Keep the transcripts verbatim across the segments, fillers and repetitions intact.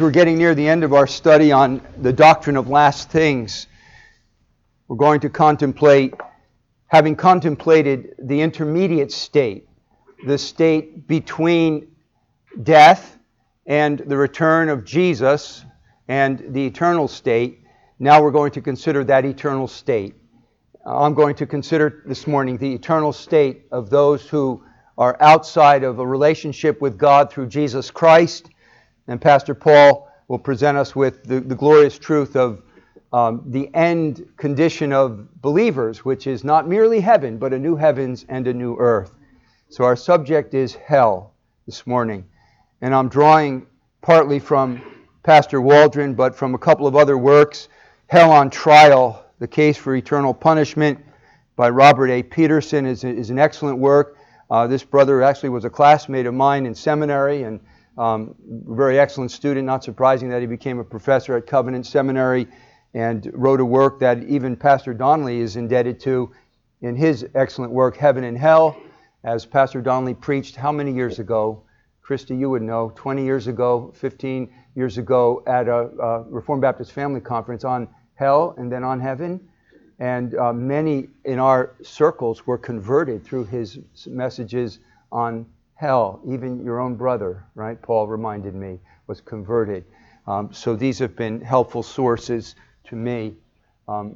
we're getting near the end of our study on the doctrine of last things, we're going to contemplate, having contemplated the intermediate state, the state between death and the return of Jesus and the eternal state. Now we're going to consider that eternal state. Uh, I'm going to consider this morning the eternal state of those who are outside of a relationship with God through Jesus Christ. And Pastor Paul will present us with the, the glorious truth of um, the end condition of believers, which is not merely heaven, but a new heavens and a new earth. So our subject is hell this morning. And I'm drawing partly from Pastor Waldron, but from a couple of other works. Hell on Trial, The Case for Eternal Punishment by Robert A. Peterson is, is an excellent work. Uh, this brother actually was a classmate of mine in seminary and um, a very excellent student. Not surprising that he became a professor at Covenant Seminary and wrote a work that even Pastor Donnelly is indebted to in his excellent work, Heaven and Hell, as Pastor Donnelly preached how many years ago? Christy, you would know, twenty years ago, fifteen years ago at a, a Reformed Baptist Family Conference on hell and then on heaven. And uh, many in our circles were converted through his messages on hell. Even your own brother, right, Paul reminded me, was converted. Um, so these have been helpful sources to me. Um,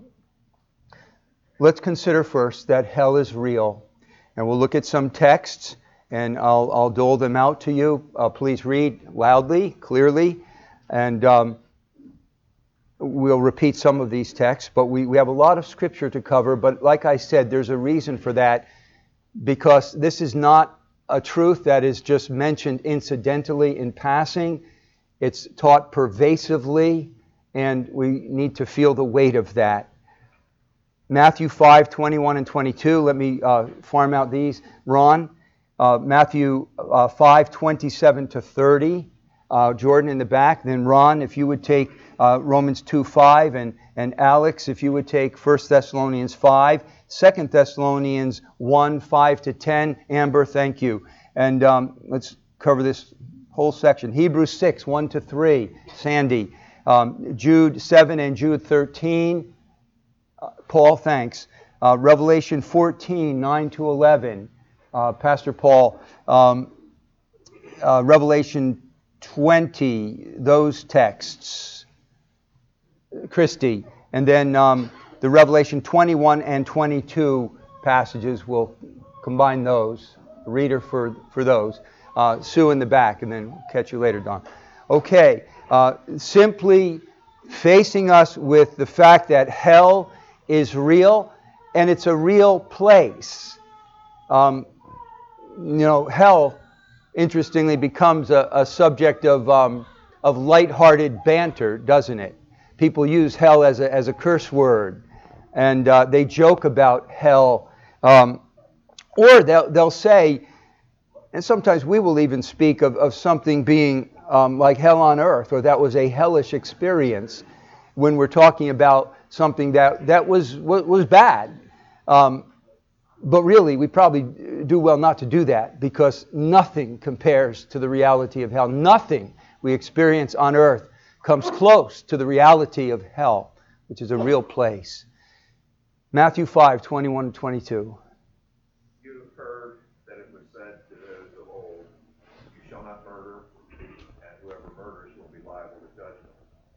let's consider first that hell is real. And we'll look at some texts, and I'll, I'll dole them out to you. Uh, please read loudly, clearly, and um, we'll repeat some of these texts, but we, we have a lot of scripture to cover. But like I said, there's a reason for that, because this is not a truth that is just mentioned incidentally in passing. It's taught pervasively, and we need to feel the weight of that. Matthew five, twenty-one and twenty-two. Let me uh, farm out these. Ron, uh, Matthew uh, five, twenty-seven to thirty. Uh, Jordan in the back. Then Ron, if you would take uh, Romans two, five. And, and Alex, if you would take First Thessalonians five. Second Thessalonians one, five to ten. Amber, thank you. And um, let's cover this whole section. Hebrews six, one to three. Sandy. Um, Jude seven and Jude thirteen. Uh, Paul, thanks. Uh, Revelation fourteen, nine to eleven. Uh, Pastor Paul. Um, uh, Revelation twenty, those texts. Christy. And then um, the Revelation twenty-one and twenty-two passages, we'll combine those. Reader for, for those. Uh, Sue in the back, and then we'll catch you later, Don. Okay. Uh, simply facing us with the fact that hell is real, and it's a real place. Um, you know, hell, interestingly, becomes a, a subject of um, of lighthearted banter, doesn't it? People use hell as a as a curse word, and uh, they joke about hell, um, or they'll they'll say, and sometimes we will even speak of of something being um, like hell on earth, or that was a hellish experience, when we're talking about something that, that was was bad. Um, but really, we probably do well not to do that, because nothing compares to the reality of hell. Nothing we experience on earth comes close to the reality of hell, which is a real place. Matthew five, twenty-one and twenty-two. You have heard that it was said to those of old, you shall not murder, and whoever murders will be liable to judgment.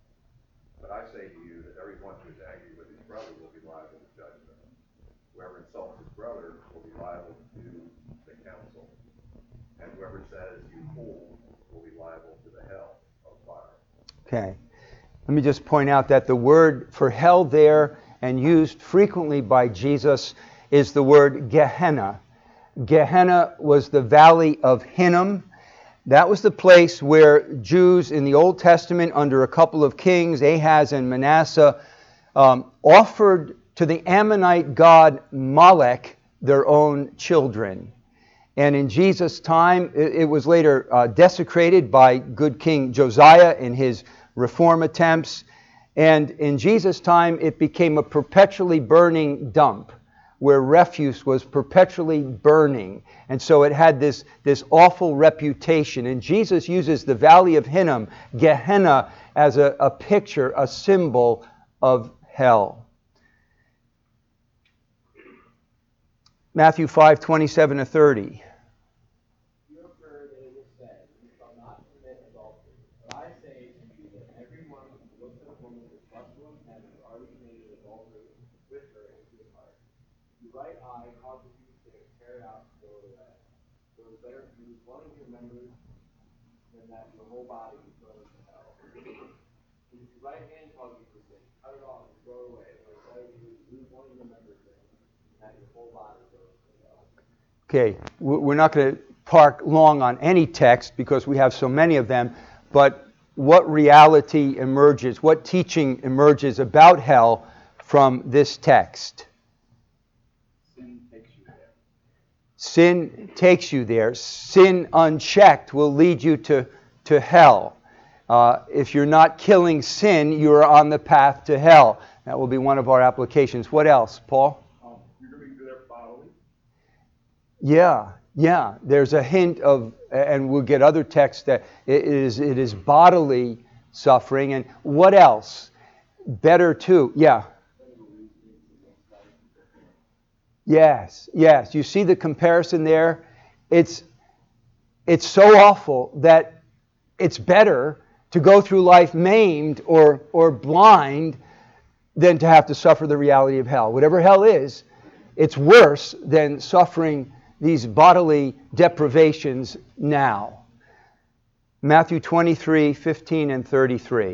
But I say to you that everyone who is angry with his brother will be liable to judgment. Whoever insults his brother will be liable to the council. And whoever says, you fool, will be liable to the hell of fire. Okay. Let me just point out that the word for hell there, and used frequently by Jesus, is the word Gehenna. Gehenna was the valley of Hinnom. That was the place where Jews in the Old Testament, under a couple of kings, Ahaz and Manasseh, um, offered to the Ammonite god Molech their own children. And in Jesus' time, it, it was later uh, desecrated by good King Josiah in his reform attempts. And in Jesus' time, it became a perpetually burning dump. where refuse was perpetually burning. And so it had this, this awful reputation. And Jesus uses the Valley of Hinnom, Gehenna, as a, a picture, a symbol of hell. Matthew five, twenty-seven to thirty. You have heard that it was said, "You shall not commit adultery." But I say to you that everyone who looks at a woman with lustful intent has already committed adultery with her in his heart. Your right eye causes you to sin, tear it out and throw it away. So it's better to lose one of your members than that your whole body be thrown into hell. If your right hand causes you to sin, cut it off and throw it away. So it's better to lose one of your members than that your whole body goes into hell. Okay, we're not going to park long on any text because we have so many of them, but what reality emerges, what teaching emerges about hell from this text? Sin takes you there. Sin takes you there. Sin unchecked will lead you to, to hell. Uh, if you're not killing sin, you're on the path to hell. That will be one of our applications. What else, Paul? Um, you're going to be there bodily. Yeah, yeah. There's a hint of, and we'll get other texts that it is it is bodily suffering. And what else? Better too. Yeah. Yes, yes. You see the comparison there? It's it's so awful that it's better to go through life maimed or or blind than to have to suffer the reality of hell. Whatever hell is, it's worse than suffering these bodily deprivations now. Matthew twenty-three, fifteen and thirty-three.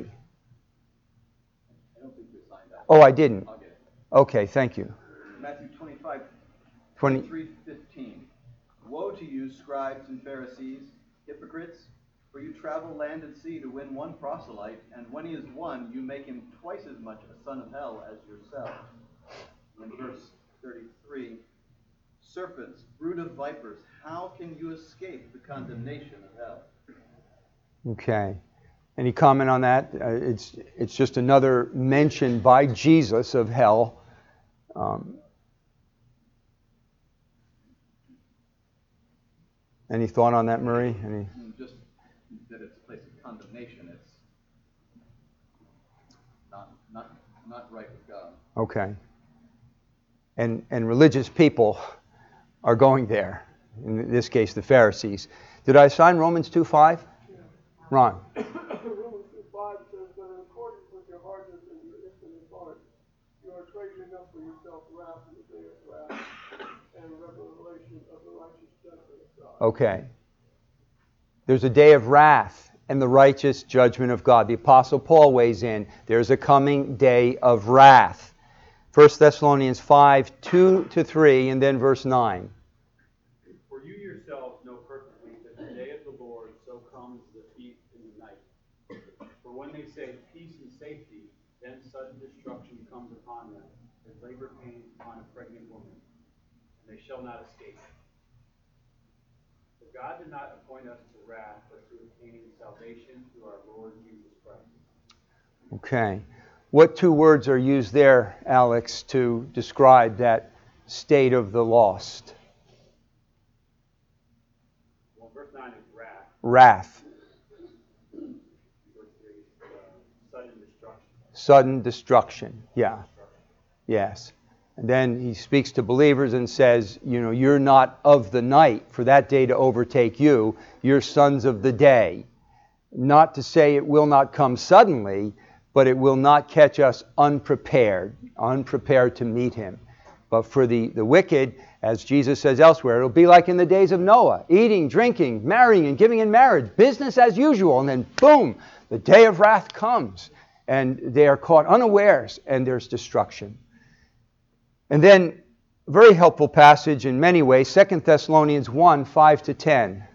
I don't think you signed that. Oh, I didn't. I'll get it. Okay, thank you. Matthew twenty-five, twenty twenty-three, fifteen. Woe to you, scribes and Pharisees, hypocrites, for you travel land and sea to win one proselyte, and when he is won, you make him twice as much a son of hell as yourself. And in verse thirty-three, serpents, brood of vipers, how can you escape the condemnation of hell? Okay. Any comment on that? Uh, it's it's just another mention by Jesus of hell. Um, any thought on that, Murray? Any? Just that it's a place of condemnation. It's not not not right with God. Okay. And and religious people are going there. In this case, the Pharisees. Did I assign Romans two five? Ron. Romans two five says that in accordance with your hardness and your infinite heart, you are treasuring up for yourself wrath in the day of wrath and revelation of the righteous judgment of God. Okay. There's a day of wrath and the righteous judgment of God. The Apostle Paul weighs in. There's a coming day of wrath. First Thessalonians five, two to three, and then verse nine. For you yourselves know perfectly that the day of the Lord so comes as a thief in the night. For when they say peace and safety, then sudden destruction comes upon them, as labor pains upon a pregnant woman, and they shall not escape. For God did not appoint us to wrath, but to obtain salvation through our Lord Jesus Christ. Okay. What two words are used there, Alex, to describe that state of the lost? Well, verse nine is wrath. Wrath. Verse three is uh, sudden destruction. Sudden destruction. Yeah. Yes. And then he speaks to believers and says, you know, you're not of the night for that day to overtake you. You're sons of the day. Not to say it will not come suddenly, but it will not catch us unprepared, unprepared to meet him. But for the, the wicked, as Jesus says elsewhere, it'll be like in the days of Noah, eating, drinking, marrying, and giving in marriage, business as usual. And then, boom, the day of wrath comes, and they are caught unawares, and there's destruction. And then, very helpful passage in many ways, Second Thessalonians one, five to ten.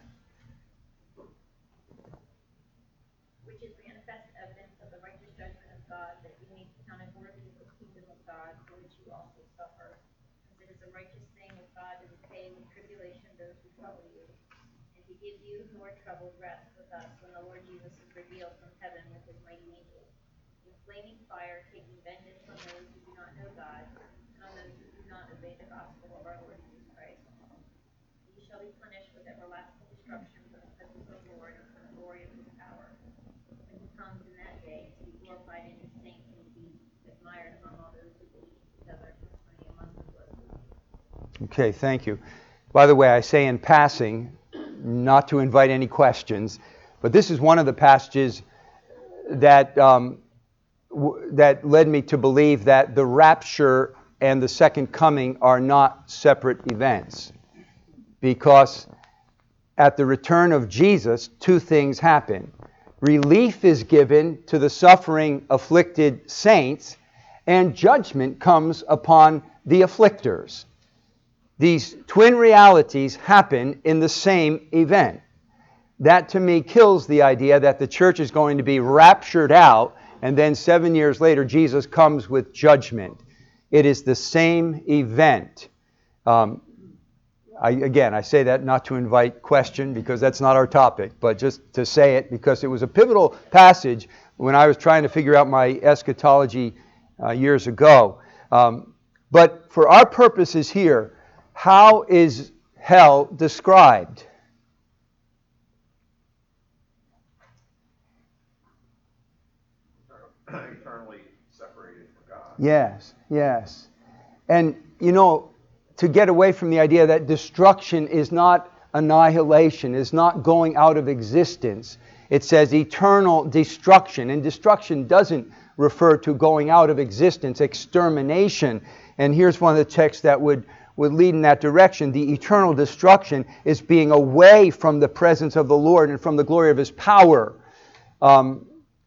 Which is manifest evidence of the righteous judgment of God, that you may be counted worthy of the kingdom of God, for which you also suffer. As it is a righteous thing of God to repay with tribulation those who trouble you, and to give you who are troubled rest with us when the Lord Jesus is revealed from heaven with his mighty angels, in flaming fire, taking vengeance on those who do not know God, and on those who do not obey the gospel of our Lord Jesus Christ. Ye shall be punished with everlasting destruction from the presence of the Lord and from the glory of his power, when he comes in that day to be glorified in his saints and to be admired among all those who believe together concerning a month of blessing. Okay, thank you. By the way, I say in passing, not to invite any questions, but this is one of the passages that um, w- that led me to believe that the rapture and the second coming are not separate events. Because at the return of Jesus, two things happen. Relief is given to the suffering, afflicted saints, and judgment comes upon the afflictors. These twin realities happen in the same event. That to me kills the idea that the church is going to be raptured out and then seven years later Jesus comes with judgment. It is the same event. Um, I, again, I say that not to invite question because that's not our topic, but just to say it because it was a pivotal passage when I was trying to figure out my eschatology uh, years ago. Um, but for our purposes here, how is hell described? Eternally separated from God. Yes, yes. And, you know, to get away from the idea that destruction is not annihilation, is not going out of existence. It says eternal destruction. And destruction doesn't refer to going out of existence, extermination. And here's one of the texts that would, would lead in that direction. The eternal destruction is being away from the presence of the Lord and from the glory of his power. Um,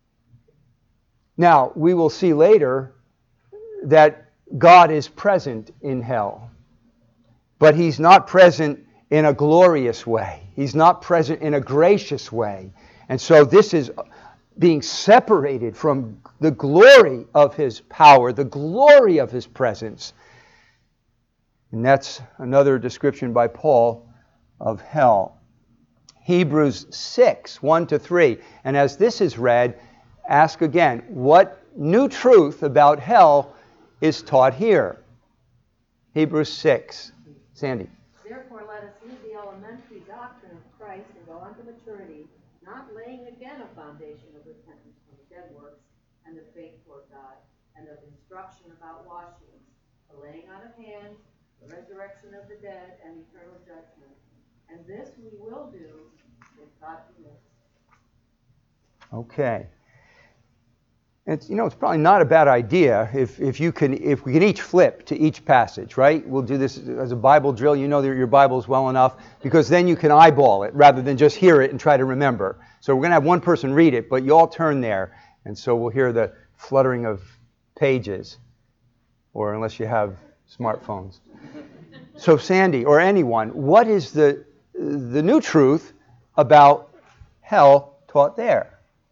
now, we will see later that God is present in hell. But he's not present in a glorious way. He's not present in a gracious way. And so this is being separated from the glory of his power, the glory of his presence. And that's another description by Paul of hell. Hebrews six, one to three. And as this is read, ask again, what new truth about hell is taught here? Hebrews six. Sandy. Therefore, let us leave the elementary doctrine of Christ and go on to maturity, not laying again a foundation of repentance from dead works and the faith toward God, and of instruction about washings, the laying on of hands, the resurrection of the dead, and eternal judgment. And this we will do if God permits. Okay. It's, you know, it's probably not a bad idea if, if you can, if we can each flip to each passage, right? We'll do this as a Bible drill. You know that your Bible's well enough because then you can eyeball it rather than just hear it and try to remember. So we're going to have one person read it, but you all turn there. And so we'll hear the fluttering of pages, or unless you have smartphones. So Sandy, or anyone, what is the the new truth about hell taught there?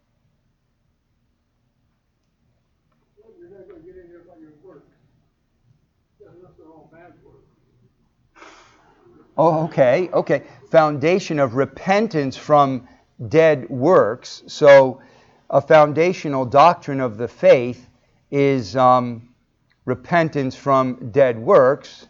You're not going to get in there by your work, unless they're all bad work. Oh, okay, okay. Foundation of repentance from dead works. So a foundational doctrine of the faith is um, repentance from dead works.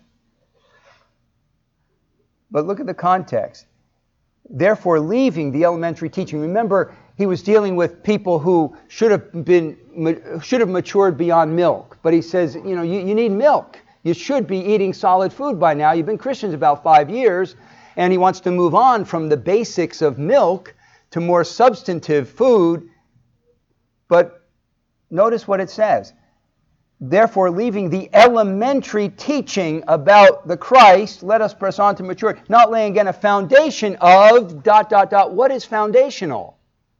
But look at the context. Therefore, leaving the elementary teaching. Remember, he was dealing with people who should have been should have matured beyond milk. But he says, you know, you, you need milk. You should be eating solid food by now. You've been Christians about five years. And he wants to move on from the basics of milk to more substantive food. But notice what it says. Therefore, leaving the elementary teaching about the Christ, let us press on to maturity. Not laying again a foundation of dot, dot, dot. What is foundational?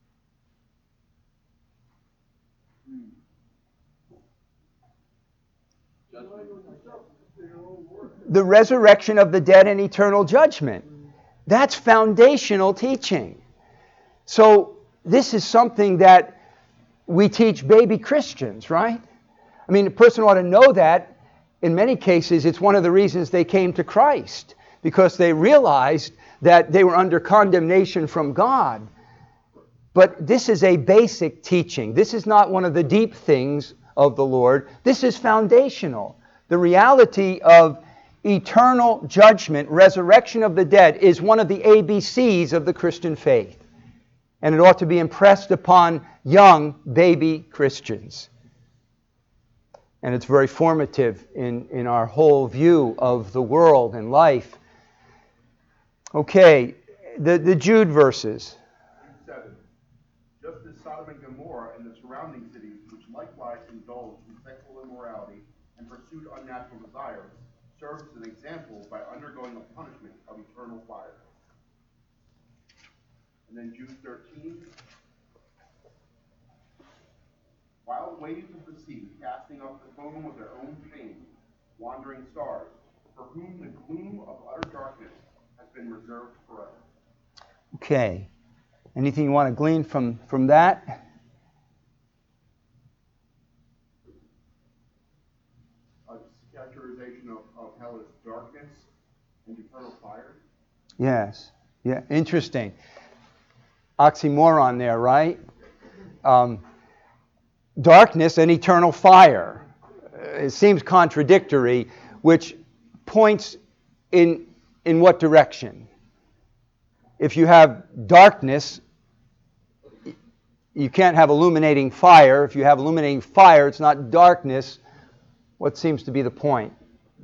The resurrection of the dead and eternal judgment. That's foundational teaching. So this is something that we teach baby Christians, right? I mean, a person ought to know that. In many cases, it's one of the reasons they came to Christ, because they realized that they were under condemnation from God. But this is a basic teaching. This is not one of the deep things of the Lord. This is foundational. The reality of eternal judgment, resurrection of the dead, is one of the A B Cs of the Christian faith. And it ought to be impressed upon young baby Christians. And it's very formative in, in our whole view of the world and life. Okay, the, the Jude verses. seven. Just as Sodom and Gomorrah and the surrounding cities, which likewise indulged in sexual immorality and pursued unnatural desires, serves as an example by undergoing a punishment of eternal fire. And then Jude thirteen. Wild waves of the sea, casting off the foam with their own shame, wandering stars, for whom the gloom of utter darkness has been reserved forever. Okay. Anything you want to glean from, from that? A characterization of, of hell as darkness and eternal fire. Yes. Yeah. Interesting. Oxymoron there, right? Um, darkness and eternal fire. It seems contradictory, which points in in what direction? If you have darkness, you can't have illuminating fire. If you have illuminating fire, it's not darkness. What seems to be the point?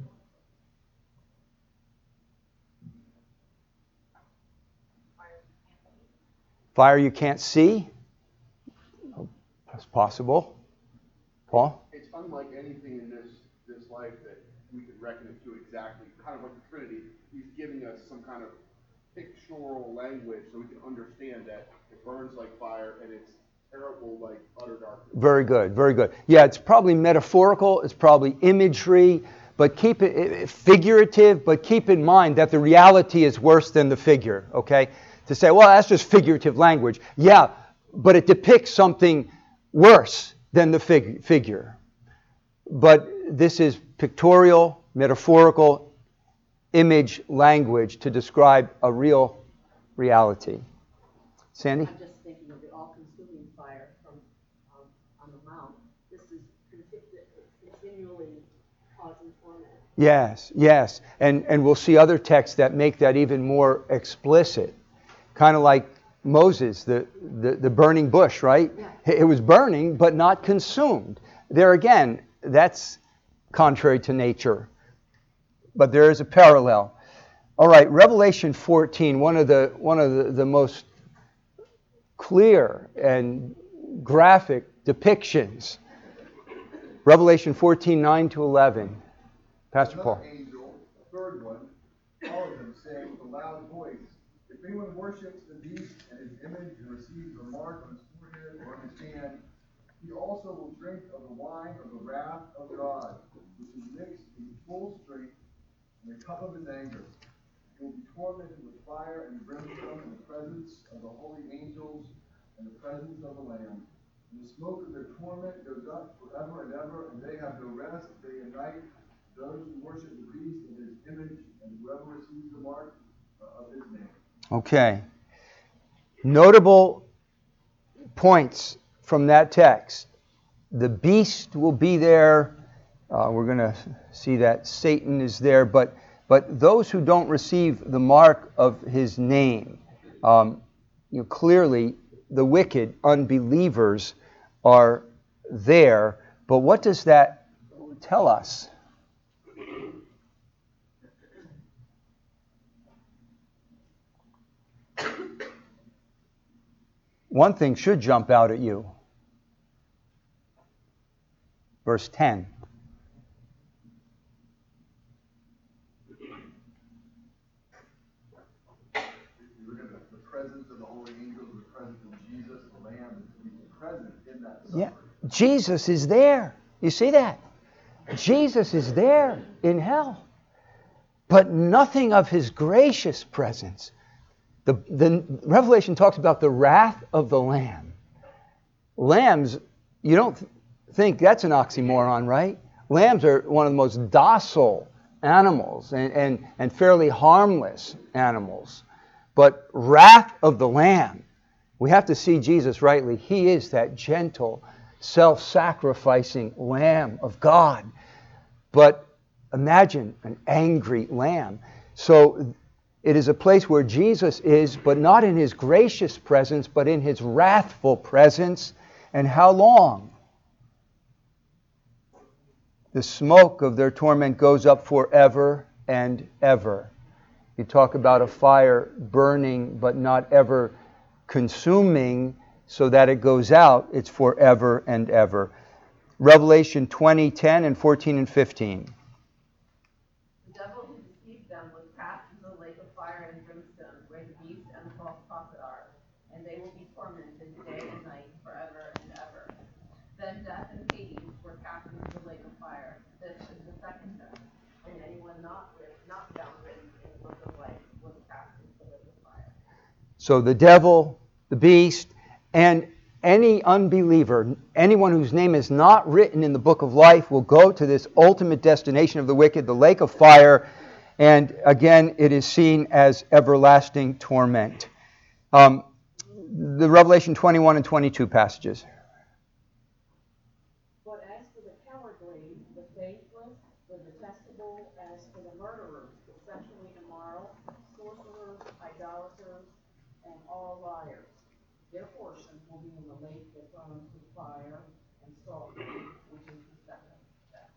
Fire you can't see? That's possible. Paul? It's unlike anything in this, this life that we could reckon it to exactly. Kind of like the Trinity. He's giving us some kind of pictorial language so we can understand that it burns like fire and it's terrible like utter darkness. Very good, very good. Yeah, it's probably metaphorical, it's probably imagery, but keep it, it figurative, but keep in mind that the reality is worse than the figure, okay? To say, well, that's just figurative language. Yeah, but it depicts something worse than the fig- figure. But this is pictorial, metaphorical, image language to describe a real reality. Sandy? I'm just thinking of the all-consuming fire from um, on the mount. This is continually causing torment. Yes, yes. And, and we'll see other texts that make that even more explicit. Kind of like Moses, the, the, the burning bush, right? Yeah. It was burning, but not consumed. There again, that's contrary to nature. But there is a parallel. All right, Revelation fourteen, one of the one of the, the most clear and graphic depictions. Revelation fourteen, nine to eleven. Pastor Paul. Another angel, a third one, followed them, saying with a loud voice, if anyone worships the beast and his image and receives a mark on his forehead or on his hand, he also will drink of the wine of the wrath of God, which is mixed in full strength in the cup of his anger. He will be tormented with fire and brimstone in the presence of the holy angels and the presence of the Lamb. And the smoke of their torment goes up forever and ever, and they have no rest day and night. Those who worship the beast and his image, and whoever receives the mark uh, of his name. Okay. Notable points from that text. The beast will be there. Uh, we're going to see that Satan is there, but but those who don't receive the mark of his name, um, you know, clearly the wicked unbelievers are there. But what does that tell us? One thing should jump out at you. Verse ten. The presence of the holy angels, the presence of Jesus, the Lamb, he's present in that suffering. Yeah, Jesus is there. You see that? Jesus is there in hell. But nothing of his gracious presence. The, the Revelation talks about the wrath of the Lamb. Lambs, you don't th- think that's an oxymoron, right? Lambs are one of the most docile animals and, and, and fairly harmless animals. But wrath of the Lamb, we have to see Jesus rightly. He is that gentle, self-sacrificing Lamb of God. But imagine an angry lamb. So it is a place where Jesus is, but not in his gracious presence, but in his wrathful presence. And how long? The smoke of their torment goes up forever and ever. You talk about a fire burning, but not ever consuming, so that it goes out. It's forever and ever. Revelation twenty, ten and fourteen and fifteen. The devil who deceived them was cast into the lake of fire and brimstone, where the beast and the false prophet are, and they will be tormented day and night forever and ever. Then death and Hades were cast into the lake of fire. This is the second death, and anyone not written, not found written in the book of life was cast into the lake of fire. So the devil, the beast, and any unbeliever, anyone whose name is not written in the book of life, will go to this ultimate destination of the wicked, the lake of fire, and again, it is seen as everlasting torment. Um, the Revelation twenty-one and twenty-two passages. But as for the cowardly, the faithless, the detestable, as for the murderers, the sexually immoral, sorcerers, idolaters, and all liars, their portion will be in the lake that burns with fire and sulfur, which is the second death.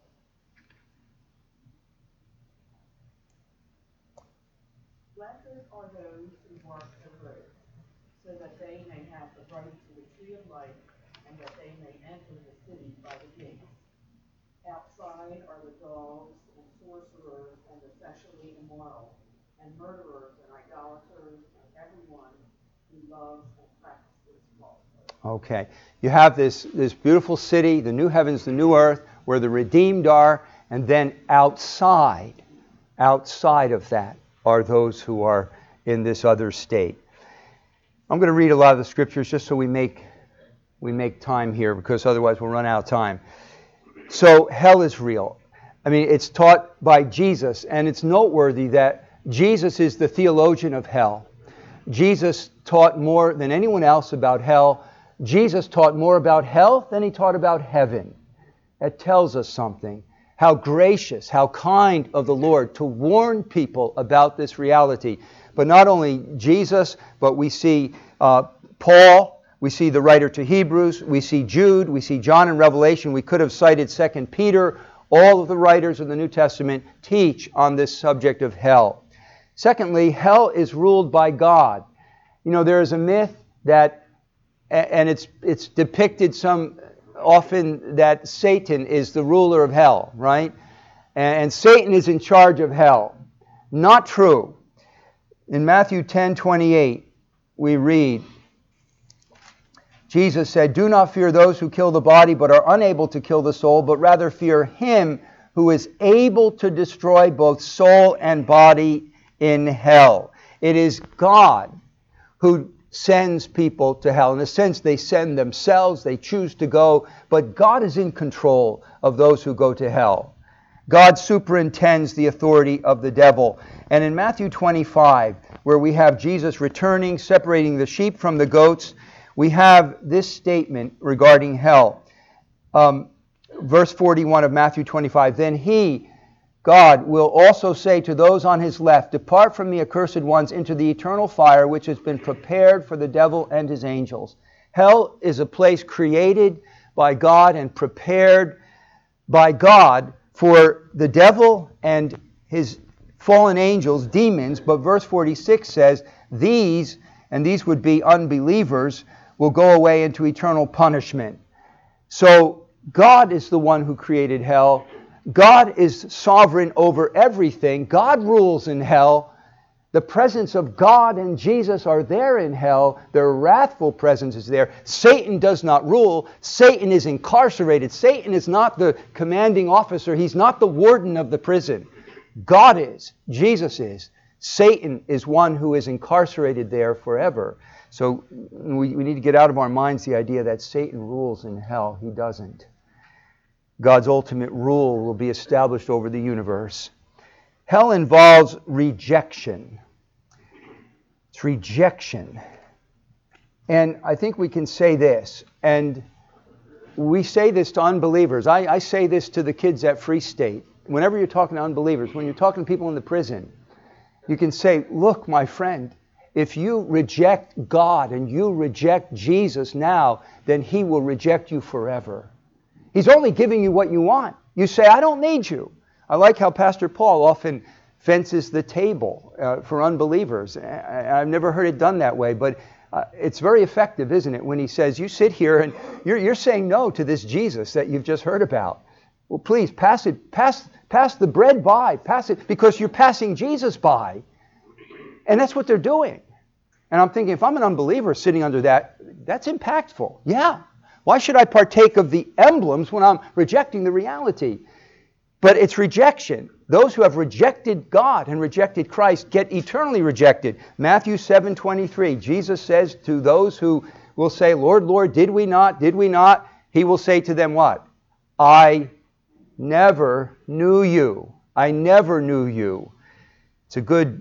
Blessed are those who mark the road, so that they may have the right to the tree of life, and that they may enter the city by the gates. Outside are the dogs and sorcerers and the sexually immoral, and murderers and idolaters and everyone who loves and practices falsehood. Okay. You have this, this beautiful city, the new heavens, the new earth, where the redeemed are, and then outside, outside of that are those who are in this other state. I'm going to read a lot of the scriptures just so we make we make time here, because otherwise we'll run out of time. So hell is real. I mean, it's taught by Jesus, and it's noteworthy that Jesus is the theologian of hell. Jesus taught more than anyone else about hell. Jesus taught more about hell than he taught about heaven. That tells us something. How gracious, how kind of the Lord to warn people about this reality. But not only Jesus, but we see uh, Paul, we see the writer to Hebrews, we see Jude, we see John in Revelation. We could have cited Second Peter. All of the writers of the New Testament teach on this subject of hell. Secondly, hell is ruled by God. You know, there is a myth that, and it's it's depicted some often that Satan is the ruler of hell, right? And Satan is in charge of hell. Not true. In Matthew ten twenty-eight, we read, Jesus said, "Do not fear those who kill the body but are unable to kill the soul, but rather fear him who is able to destroy both soul and body in hell." It is God who sends people to hell. In a sense, they send themselves, they choose to go, but God is in control of those who go to hell. God superintends the authority of the devil. And in Matthew twenty-five, where we have Jesus returning, separating the sheep from the goats, we have this statement regarding hell. Um, verse forty-one of Matthew twenty-five, "Then he, God, will also say to those on his left, 'Depart from me, accursed ones, into the eternal fire which has been prepared for the devil and his angels.'" Hell is a place created by God and prepared by God for the devil and his fallen angels, demons. But verse forty-six says, these, and these would be unbelievers, will go away into eternal punishment. So God is the one who created hell. God is sovereign over everything. God rules in hell. The presence of God and Jesus are there in hell. Their wrathful presence is there. Satan does not rule. Satan is incarcerated. Satan is not the commanding officer. He's not the warden of the prison. God is. Jesus is. Satan is one who is incarcerated there forever. So we, we need to get out of our minds the idea that Satan rules in hell. He doesn't. God's ultimate rule will be established over the universe. Hell involves rejection. It's rejection. And I think we can say this, and we say this to unbelievers. I, I say this to the kids at Free State. whenever you're talking to unbelievers, when you're talking to people in the prison, you can say, look, my friend, if you reject God and you reject Jesus now, then He will reject you forever. He's only giving you what you want. You say, I don't need you. I like how Pastor Paul often fences the table uh, for unbelievers. I, I've never heard it done that way, but uh, it's very effective, isn't it, when he says, you sit here and you're, you're saying no to this Jesus that you've just heard about. Well, please, pass it, pass, pass the bread by, pass it, because you're passing Jesus by. And that's what they're doing. And I'm thinking, if I'm an unbeliever sitting under that, that's impactful. Yeah. Why should I partake of the emblems when I'm rejecting the reality? But it's rejection. Those who have rejected God and rejected Christ get eternally rejected. Matthew seven twenty-three, Jesus says to those who will say, Lord, Lord, did we not? Did we not? He will say to them what? I never knew you. I never knew you. It's a good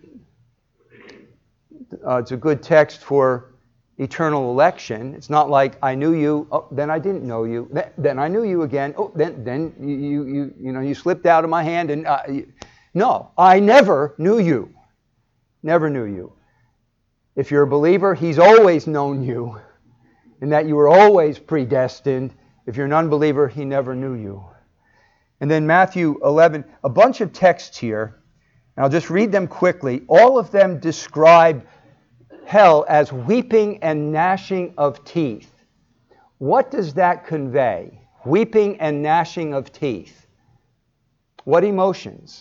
Uh, it's a good text for eternal election. It's not like I knew you, oh, then I didn't know you, then, then I knew you again. Oh, then then you you you know you slipped out of my hand and uh, you, no, I never knew you, never knew you. If you're a believer, He's always known you, and that you were always predestined. If you're an unbeliever, He never knew you. And then Matthew eleven, a bunch of texts here. And I'll just read them quickly. All of them describe hell as weeping and gnashing of teeth. What does that convey? Weeping and gnashing of teeth. What emotions?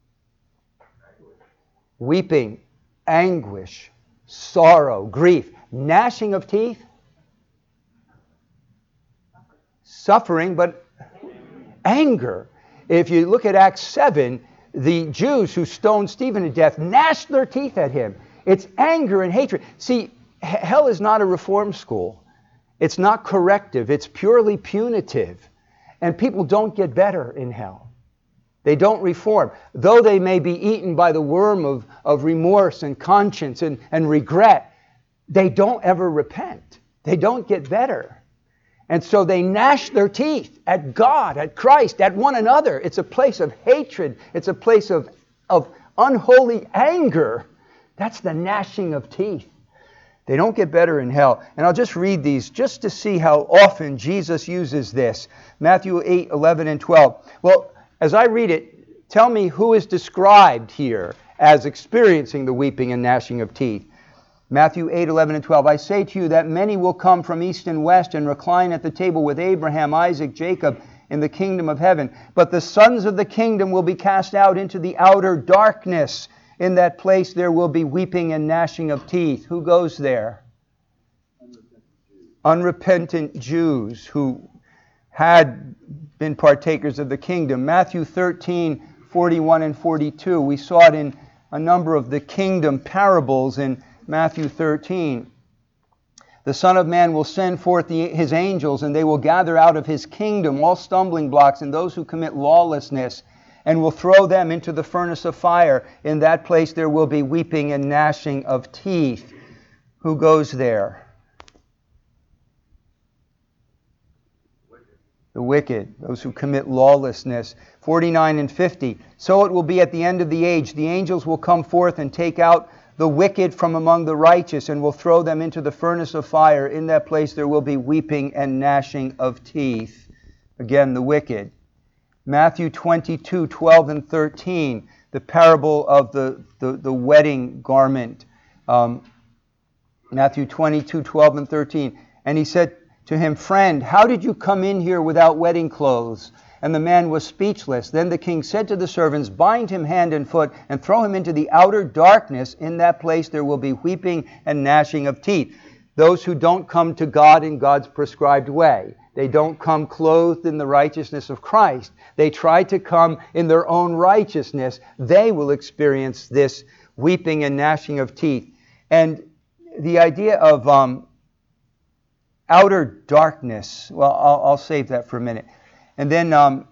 Weeping, anguish, sorrow, grief. Gnashing of teeth? Suffering, but anger. If you look at Acts seven, the Jews who stoned Stephen to death gnashed their teeth at him. It's anger and hatred. See, hell is not a reform school. It's not corrective. It's purely punitive. And people don't get better in hell. They don't reform. Though they may be eaten by the worm of, of remorse and conscience and, and regret, they don't ever repent. They don't get better. And so they gnash their teeth at God, at Christ, at one another. It's a place of hatred. It's a place of, of unholy anger. That's the gnashing of teeth. They don't get better in hell. And I'll just read these just to see how often Jesus uses this. Matthew eight, eleven, and twelve. Well, as I read it, tell me who is described here as experiencing the weeping and gnashing of teeth. Matthew eight, eleven, and twelve. I say to you that many will come from east and west and recline at the table with Abraham, Isaac, Jacob in the kingdom of heaven. But the sons of the kingdom will be cast out into the outer darkness. In that place there will be weeping and gnashing of teeth. Who goes there? Unrepentant Jews who had been partakers of the kingdom. Matthew thirteen, forty-one and forty-two. We saw it in a number of the kingdom parables in Matthew thirteen. The Son of Man will send forth the, His angels, and they will gather out of His kingdom all stumbling blocks and those who commit lawlessness, and will throw them into the furnace of fire. In that place there will be weeping and gnashing of teeth. Who goes there? The wicked, those who commit lawlessness. forty-nine and fifty. So it will be at the end of the age. The angels will come forth and take out the wicked from among the righteous, and will throw them into the furnace of fire. In that place there will be weeping and gnashing of teeth. Again, the wicked. Matthew twenty-two, twelve and thirteen, the parable of the, the, the wedding garment. Um, Matthew twenty-two, twelve and thirteen. And he said to him, Friend, how did you come in here without wedding clothes? And the man was speechless. Then the king said to the servants, Bind him hand and foot, and throw him into the outer darkness. In that place there will be weeping and gnashing of teeth. Those who don't come to God in God's prescribed way. They don't come clothed in the righteousness of Christ. They try to come in their own righteousness. They will experience this weeping and gnashing of teeth. And the idea of um, outer darkness, well, I'll, I'll save that for a minute. And then, um,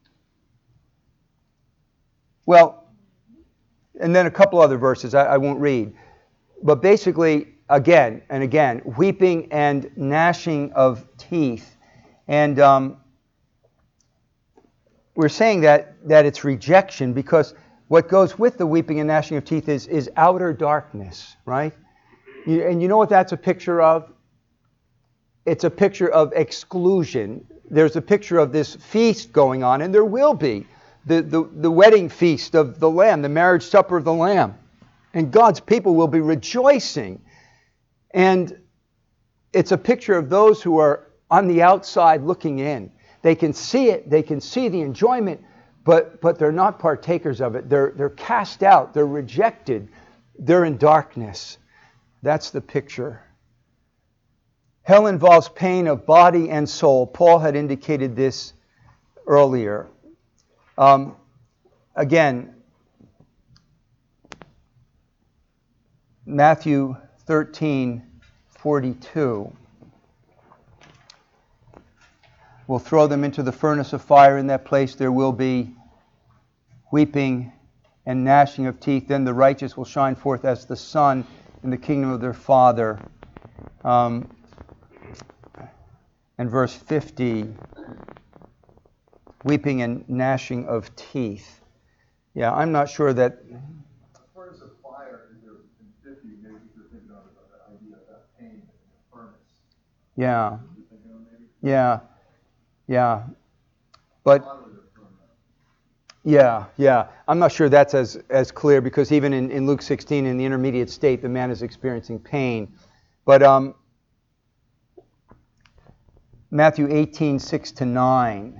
well, and then a couple other verses I, I won't read. But basically, again and again, weeping and gnashing of teeth. And um, we're saying that, that it's rejection because what goes with the weeping and gnashing of teeth is, is outer darkness, right? You, and you know what that's a picture of? It's a picture of exclusion. There's a picture of this feast going on, and there will be the, the, the wedding feast of the Lamb, the marriage supper of the Lamb. And God's people will be rejoicing. And it's a picture of those who are on the outside looking in. They can see it, they can see the enjoyment, but, but they're not partakers of it. They're, they're cast out, they're rejected, they're in darkness. That's the picture. Hell involves pain of body and soul. Paul had indicated this earlier. Um, again, Matthew thirteen forty-two. We'll throw them into the furnace of fire. In that place there will be weeping and gnashing of teeth. Then the righteous will shine forth as the sun in the kingdom of their Father. Um, and verse fifty, weeping and gnashing of teeth. Yeah, I'm not sure that... The furnace of fire is there in fifty, maybe you're thinking of the idea of that pain in the furnace. Yeah, You're thinking of maybe? yeah, yeah. But... Yeah, yeah. I'm not sure that's as, as clear because even in, in Luke sixteen, in the intermediate state, the man is experiencing pain. But um, Matthew eighteen, six to nine.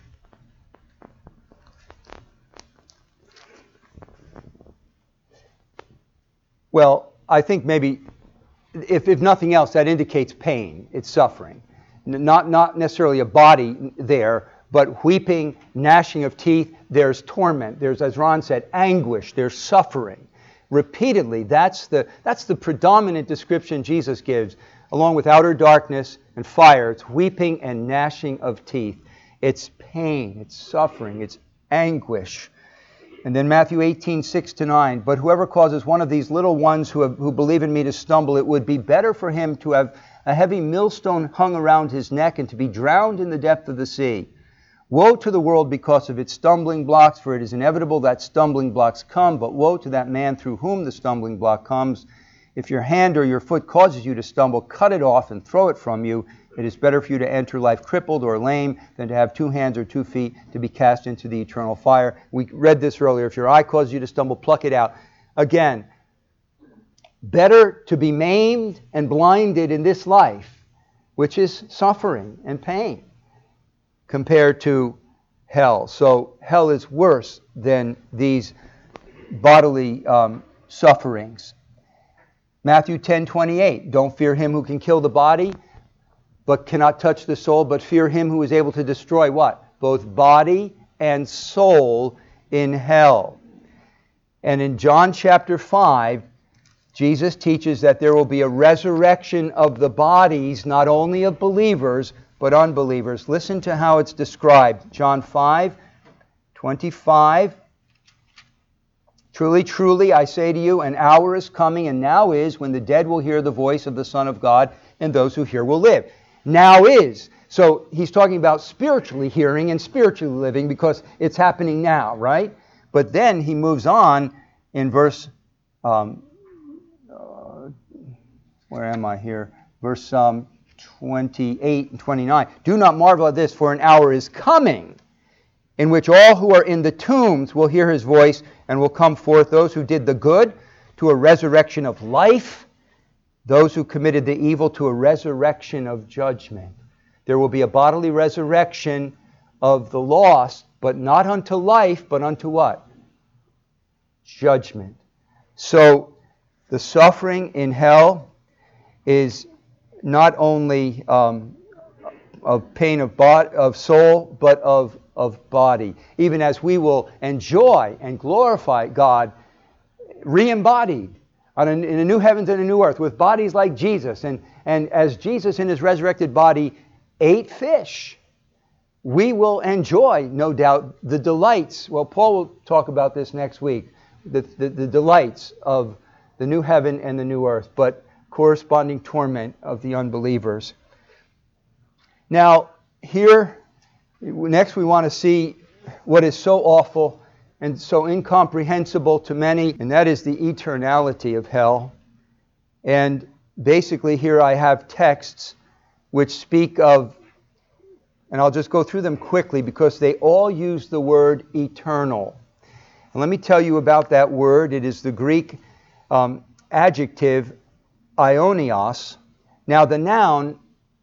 Well, I think maybe, if, if nothing else, that indicates pain. It's suffering. Not, not necessarily a body there, but weeping, gnashing of teeth, there's torment. There's, as Ron said, anguish. There's suffering. Repeatedly, that's the, that's the predominant description Jesus gives, along with outer darkness and fire. It's weeping and gnashing of teeth. It's pain. It's suffering. It's anguish. And then Matthew eighteen, six to nine. But whoever causes one of these little ones who, have, who believe in me to stumble, it would be better for him to have a heavy millstone hung around his neck and to be drowned in the depth of the sea. Woe to the world because of its stumbling blocks, for it is inevitable that stumbling blocks come, but woe to that man through whom the stumbling block comes. If your hand or your foot causes you to stumble, cut it off and throw it from you. It is better for you to enter life crippled or lame than to have two hands or two feet to be cast into the eternal fire. We read this earlier. If your eye causes you to stumble, pluck it out. Again, better to be maimed and blinded in this life, which is suffering and pain, compared to hell. So hell is worse than these bodily um, sufferings. Matthew ten, twenty-eight. Don't fear him who can kill the body, but cannot touch the soul, but fear him who is able to destroy what? Both body and soul in hell. And in John chapter five, Jesus teaches that there will be a resurrection of the bodies, not only of believers, but unbelievers. Listen to how it's described. John five, twenty-five. Truly, truly, I say to you, an hour is coming, and now is, when the dead will hear the voice of the Son of God, and those who hear will live. Now is. So he's talking about spiritually hearing and spiritually living because it's happening now, right? But then he moves on in verse, um, uh, where am I here? Verse um, twenty-eight and twenty-nine. Do not marvel at this, for an hour is coming in which all who are in the tombs will hear his voice and will come forth, those who did the good to a resurrection of life, those who committed the evil to a resurrection of judgment. There will be a bodily resurrection of the lost, but not unto life, but unto what? Judgment. So the suffering in hell is not only um, of pain of, bod- of soul, but of, of body. Even as we will enjoy and glorify God re-embodied on a, in a new heavens and a new earth with bodies like Jesus. And, and as Jesus in his resurrected body ate fish, we will enjoy, no doubt, the delights. Well, Paul will talk about this next week. The, the, the delights of the new heaven and the new earth, but corresponding torment of the unbelievers. Now, here, next we want to see what is so awful and so incomprehensible to many, and that is the eternality of hell. And basically here I have texts which speak of, and I'll just go through them quickly because they all use the word eternal. And let me tell you about that word. It is the Greek um, adjective aionios. Now the noun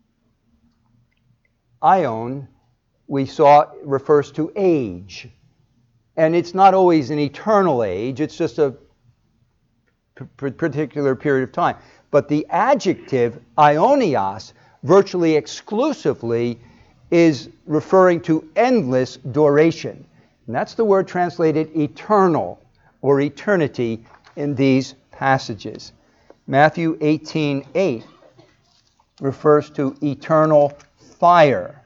aion, we saw, refers to age. And it's not always an eternal age, it's just a p- particular period of time. But the adjective aionios, virtually exclusively, is referring to endless duration. And that's the word translated eternal or eternity in these passages. Matthew eighteen eight refers to eternal fire.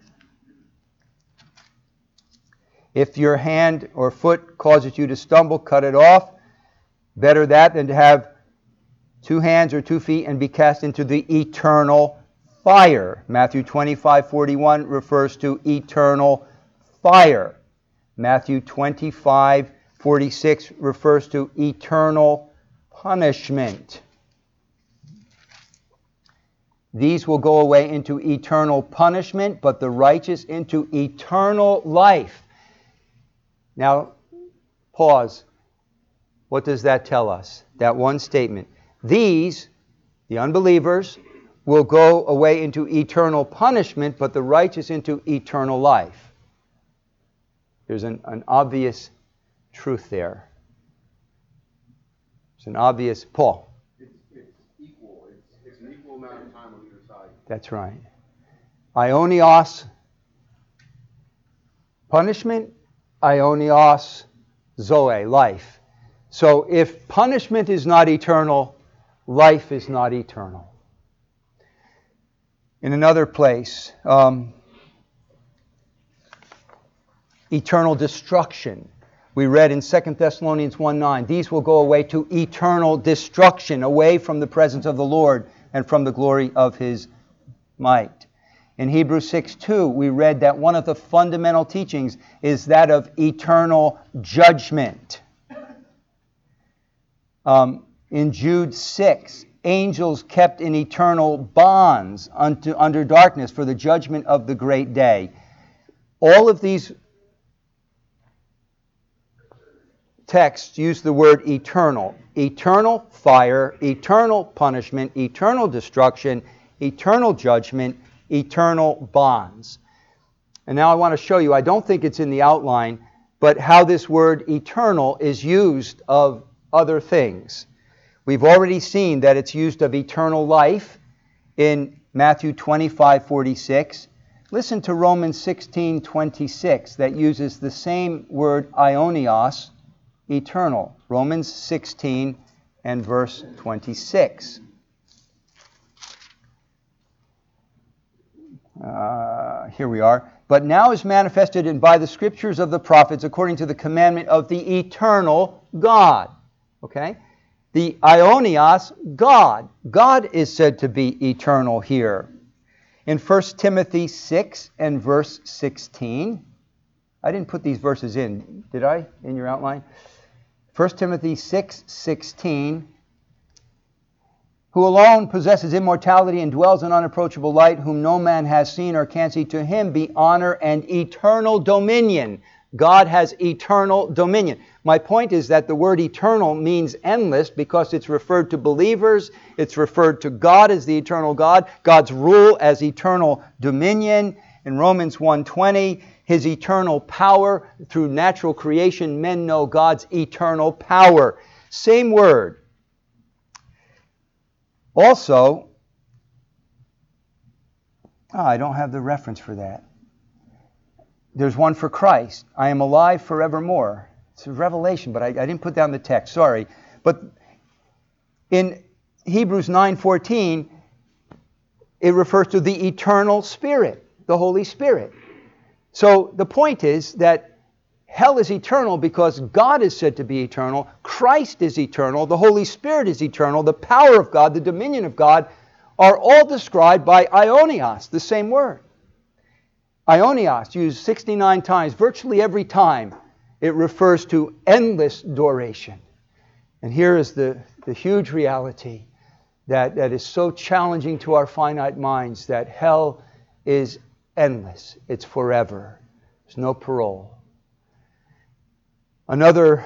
If your hand or foot causes you to stumble, cut it off. Better that than to have two hands or two feet and be cast into the eternal fire. Matthew twenty-five forty-one refers to eternal fire. Matthew twenty-five forty-six refers to eternal punishment. These will go away into eternal punishment, but the righteous into eternal life. Now, pause. What does that tell us? That one statement. These, the unbelievers, will go away into eternal punishment, but the righteous into eternal life. There's an, an obvious truth there. It's an obvious, Paul. It's, it's equal. It's, it's an equal amount of time on either side. That's right. Aionios, punishment. Aionios, zoe, life. So if punishment is not eternal, life is not eternal. In another place, um, eternal destruction. We read in Second Thessalonians one nine, these will go away to eternal destruction, away from the presence of the Lord and from the glory of His might. In Hebrews six two, we read that one of the fundamental teachings is that of eternal judgment. Um, in Jude six, angels kept in eternal bonds unto, under darkness for the judgment of the great day. All of these texts use the word eternal. Eternal fire, eternal punishment, eternal destruction, eternal judgment, eternal bonds. And now I want to show you, I don't think it's in the outline, but how this word eternal is used of other things. We've already seen that it's used of eternal life in Matthew twenty-five forty-six. Listen to Romans sixteen twenty-six that uses the same word aionios, eternal. Romans sixteen and verse twenty-six. Uh, here we are. But now is manifested in by the scriptures of the prophets according to the commandment of the eternal God. Okay? The aionios, God. God is said to be eternal here. In First Timothy six and verse sixteen. I didn't put these verses in, did I, in your outline? First Timothy six sixteen. Who alone possesses immortality and dwells in unapproachable light, whom no man has seen or can see, to him be honor and eternal dominion. God has eternal dominion. My point is that the word eternal means endless because it's referred to believers, it's referred to God as the eternal God, God's rule as eternal dominion. In Romans one twenty, His eternal power through natural creation, men know God's eternal power. Same word. Also, oh, I don't have the reference for that. There's one for Christ. I am alive forevermore. It's a revelation, but I, I didn't put down the text. Sorry. But in Hebrews nine fourteen, it refers to the eternal Spirit, the Holy Spirit. So the point is that hell is eternal because God is said to be eternal. Christ is eternal. The Holy Spirit is eternal. The power of God, the dominion of God, are all described by aionios, the same word. Aionios, used sixty-nine times. Virtually every time it refers to endless duration. And here is the, the huge reality that, that is so challenging to our finite minds, that hell is endless. It's forever. There's no parole. Another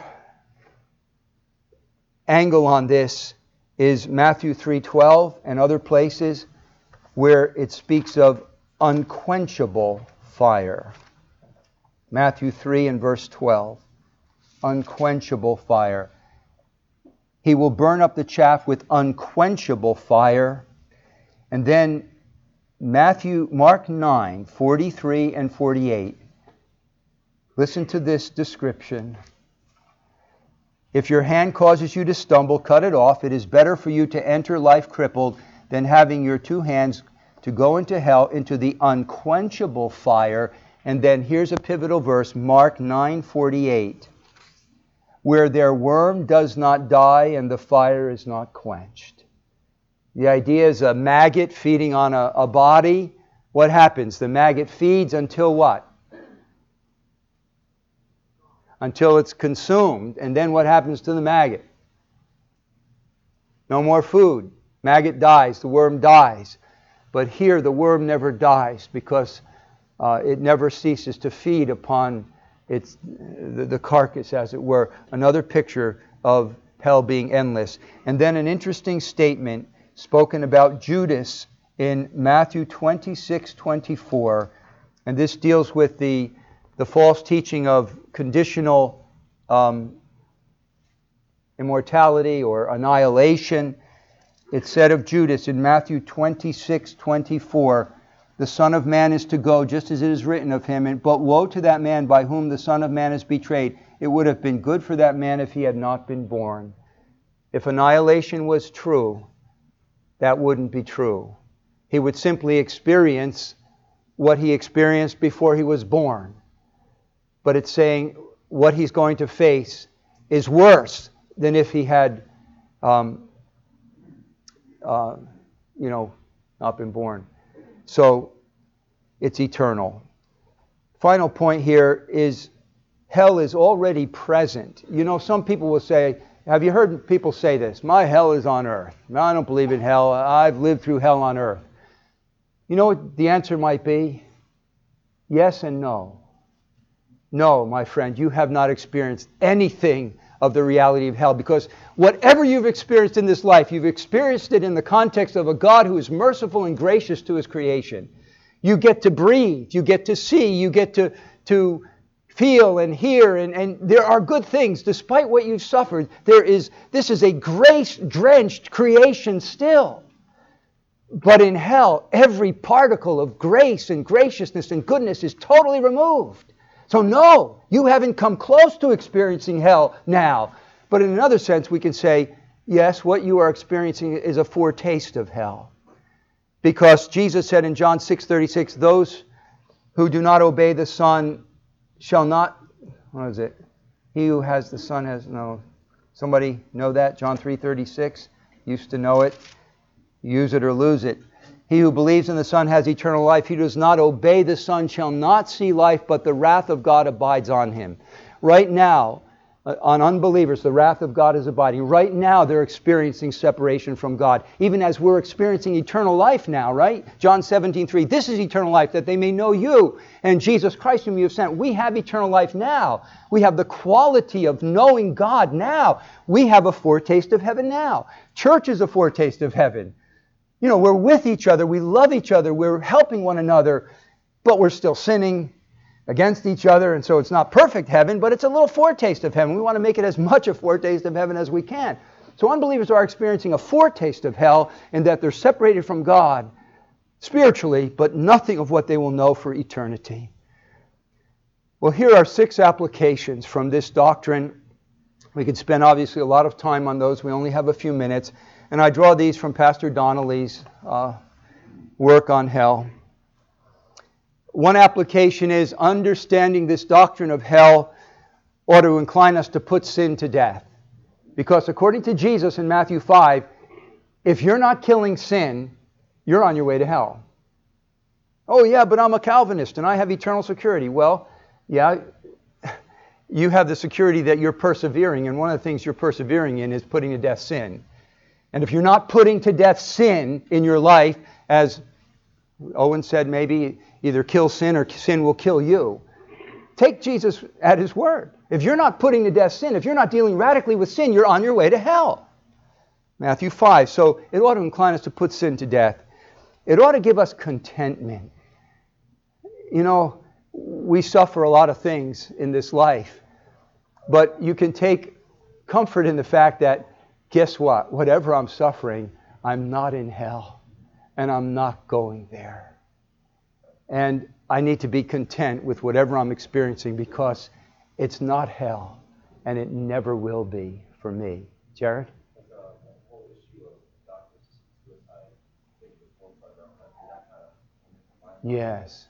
angle on this is Matthew three twelve and other places where it speaks of unquenchable fire. Matthew three and verse twelve. Unquenchable fire. He will burn up the chaff with unquenchable fire. And then Matthew, Mark nine, forty-three and forty-eight. Listen to this description. If your hand causes you to stumble, cut it off. It is better for you to enter life crippled than having your two hands to go into hell, into the unquenchable fire. And then here's a pivotal verse, Mark nine forty-eight, where their worm does not die and the fire is not quenched. The idea is a maggot feeding on a, a body. What happens? The maggot feeds until what? Until it's consumed. And then what happens to the maggot? No more food. Maggot dies. The worm dies. But here the worm never dies because uh, it never ceases to feed upon its the, the carcass, as it were. Another picture of hell being endless. And then an interesting statement spoken about Judas in Matthew twenty-six twenty-four. And this deals with the, the false teaching of conditional um, immortality or annihilation. It said of Judas in Matthew twenty-six twenty-four, the Son of Man is to go just as it is written of him, and but woe to that man by whom the Son of Man is betrayed. It would have been good for that man if he had not been born. If annihilation was true, that wouldn't be true. He would simply experience what he experienced before he was born. But it's saying what he's going to face is worse than if he had, um, uh, you know, not been born. So it's eternal. Final point here is hell is already present. You know, some people will say, have you heard people say this? My hell is on earth. No, I don't believe in hell. I've lived through hell on earth. You know what the answer might be? Yes and no. No, my friend, you have not experienced anything of the reality of hell, because whatever you've experienced in this life, you've experienced it in the context of a God who is merciful and gracious to His creation. You get to breathe, you get to see, you get to, to feel and hear, and, and there are good things despite what you've suffered. There is, this is a grace-drenched creation still. But in hell, every particle of grace and graciousness and goodness is totally removed. So no, you haven't come close to experiencing hell now. But in another sense, we can say, yes, what you are experiencing is a foretaste of hell. Because Jesus said in John six thirty-six, those who do not obey the Son shall not, what is it? He who has the Son has no, somebody know that? John three thirty-six, used to know it. Use it or lose it. He who believes in the Son has eternal life. He who does not obey the Son shall not see life, but the wrath of God abides on him. Right now, uh, on unbelievers, the wrath of God is abiding. Right now, they're experiencing separation from God, even as we're experiencing eternal life now, right? John seventeen three, this is eternal life, that they may know you and Jesus Christ whom you have sent. We have eternal life now. We have the quality of knowing God now. We have a foretaste of heaven now. Church is a foretaste of heaven. You know, we're with each other, we love each other, we're helping one another, but we're still sinning against each other, and so it's not perfect heaven, but it's a little foretaste of heaven. We want to make it as much a foretaste of heaven as we can. So unbelievers are experiencing a foretaste of hell in that they're separated from God spiritually, but nothing of what they will know for eternity. Well, here are six applications from this doctrine. We could spend obviously a lot of time on those. We only have a few minutes. And I draw these from Pastor Donnelly's uh, work on hell. One application is understanding this doctrine of hell ought to incline us to put sin to death. Because according to Jesus in Matthew five, if you're not killing sin, you're on your way to hell. Oh, yeah, but I'm a Calvinist and I have eternal security. Well, yeah, you have the security that you're persevering, and one of the things you're persevering in is putting to death sin. And if you're not putting to death sin in your life, as Owen said, maybe either kill sin or sin will kill you. Take Jesus at His word. If you're not putting to death sin, if you're not dealing radically with sin, you're on your way to hell. Matthew five. So it ought to incline us to put sin to death. It ought to give us contentment. You know, we suffer a lot of things in this life, but you can take comfort in the fact that, guess what? Whatever I'm suffering, I'm not in hell, and I'm not going there. And I need to be content with whatever I'm experiencing because it's not hell, and it never will be for me. Jared? Yes.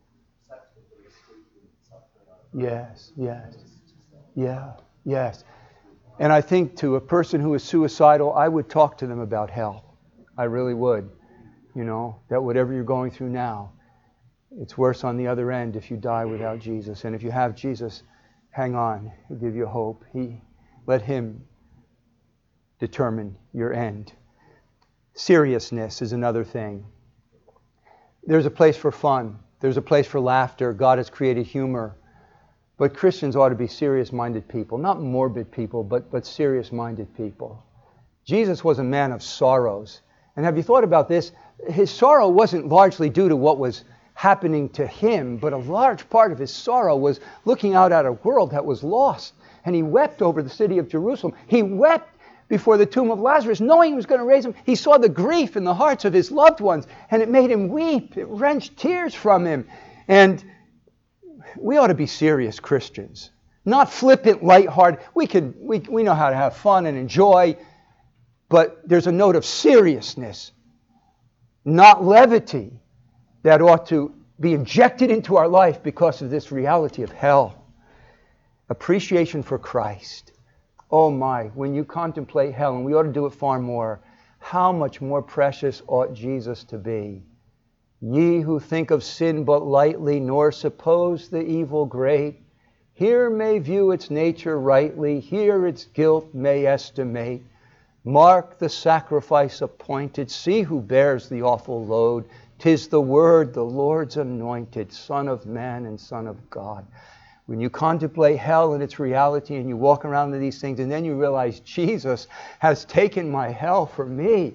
Yes, yes. Yeah, yes. And I think to a person who is suicidal, I would talk to them about hell. I really would. You know, that whatever you're going through now, it's worse on the other end if you die without Jesus. And if you have Jesus, hang on. He'll give you hope. He, let Him determine your end. Seriousness is another thing. There's a place for fun. There's a place for laughter. God has created humor. But Christians ought to be serious-minded people. Not morbid people, but, but serious-minded people. Jesus was a man of sorrows. And have you thought about this? His sorrow wasn't largely due to what was happening to Him, but a large part of His sorrow was looking out at a world that was lost. And He wept over the city of Jerusalem. He wept before the tomb of Lazarus, knowing He was going to raise him. He saw the grief in the hearts of His loved ones, and it made Him weep. It wrenched tears from Him. And we ought to be serious Christians, not flippant, lighthearted. We could, we, we know how to have fun and enjoy, but there's a note of seriousness, not levity, that ought to be injected into our life because of this reality of hell. Appreciation for Christ. Oh my, when you contemplate hell, and we ought to do it far more, how much more precious ought Jesus to be? Ye who think of sin but lightly, nor suppose the evil great, here may view its nature rightly, here its guilt may estimate. Mark the sacrifice appointed, see who bears the awful load. 'Tis the Word, the Lord's anointed, Son of man and Son of God. When you contemplate hell and its reality and you walk around to these things and then you realize Jesus has taken my hell for me,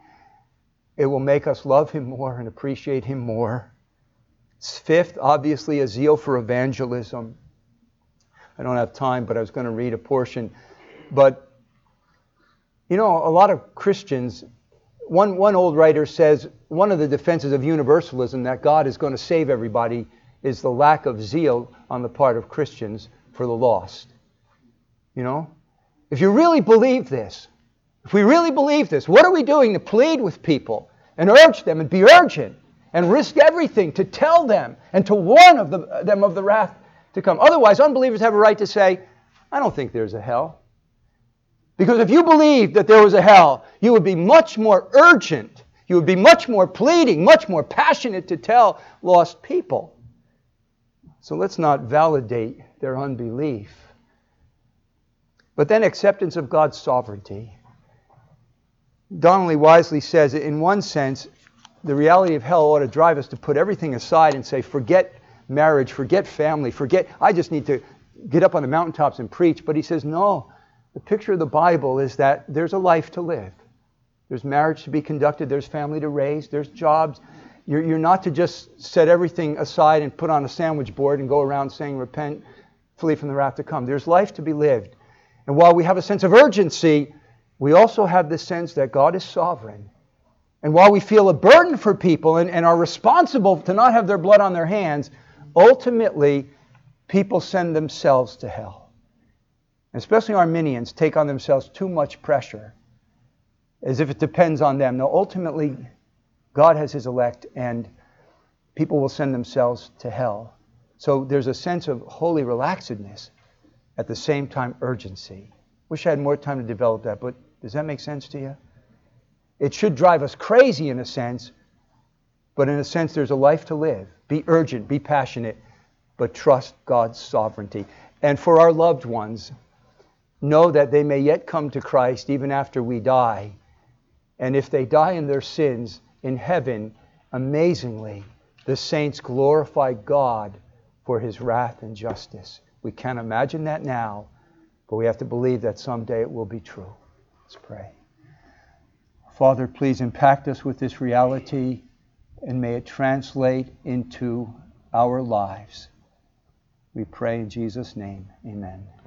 it will make us love Him more and appreciate Him more. Fifth, obviously, a zeal for evangelism. I don't have time, but I was going to read a portion. But, you know, a lot of Christians, one, one old writer says, one of the defenses of universalism, that God is going to save everybody, is the lack of zeal on the part of Christians for the lost. You know? If you really believe this, if we really believe this, what are we doing to plead with people and urge them and be urgent and risk everything to tell them and to warn of the, them of the wrath to come? Otherwise, unbelievers have a right to say, I don't think there's a hell. Because if you believed that there was a hell, you would be much more urgent. You would be much more pleading, much more passionate to tell lost people. So let's not validate their unbelief. But then acceptance of God's sovereignty. Donnelly wisely says, in one sense, the reality of hell ought to drive us to put everything aside and say, forget marriage, forget family, forget, I just need to get up on the mountaintops and preach. But he says, no, the picture of the Bible is that there's a life to live. There's marriage to be conducted, there's family to raise, there's jobs. You're, you're not to just set everything aside and put on a sandwich board and go around saying, repent, flee from the wrath to come. There's life to be lived. And while we have a sense of urgency, we also have this sense that God is sovereign. And while we feel a burden for people and, and are responsible to not have their blood on their hands, ultimately, people send themselves to hell. Especially Arminians take on themselves too much pressure, as if it depends on them. No, ultimately, God has His elect, and people will send themselves to hell. So there's a sense of holy relaxedness, at the same time urgency. Wish I had more time to develop that, but does that make sense to you? It should drive us crazy in a sense, But in a sense, there's a life to live. Be urgent, be passionate, but trust God's sovereignty. And for our loved ones, know that they may yet come to Christ even after we die. And if they die in their sins, in heaven, amazingly, the saints glorify God for his wrath and justice. We can't imagine that now, but we have to believe that someday it will be true. Let's pray. Father, please impact us with this reality, and may it translate into our lives. We pray in Jesus' name. Amen.